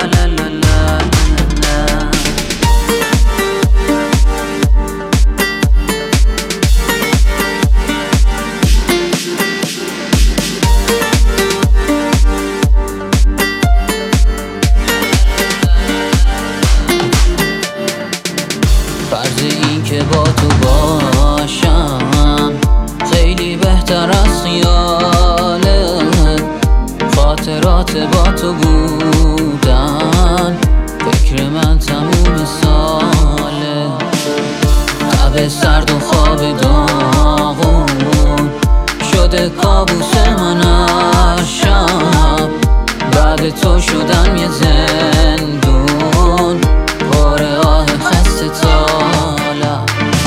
لا لا لا لا. فرض این که با تو باشم خیلی بهتر از خیاله، خاطرات با تو بودن فکر من تموم ساله. شب سرد و خواب داغون شده کابوس من هر شب، بعد تو شدم یه زندون پر آه خسته طالع.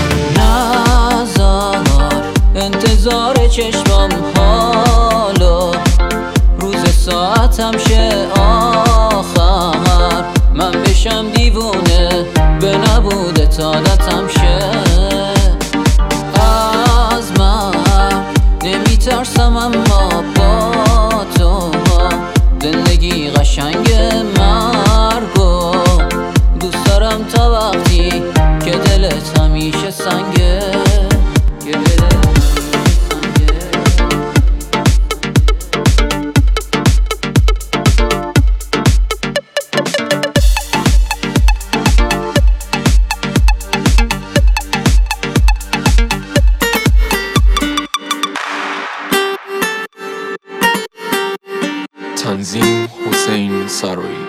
نذار انتظار چشمم حالو روز ساعتم شه آخر، من بشم دیوونه به نبوده عادتم شه. از من نمیترسم اما با تو زندگی قشنگ مرگو دوست دارم تا وقتی که دلت همیشه سنگه. تنظیم حسین سرایی.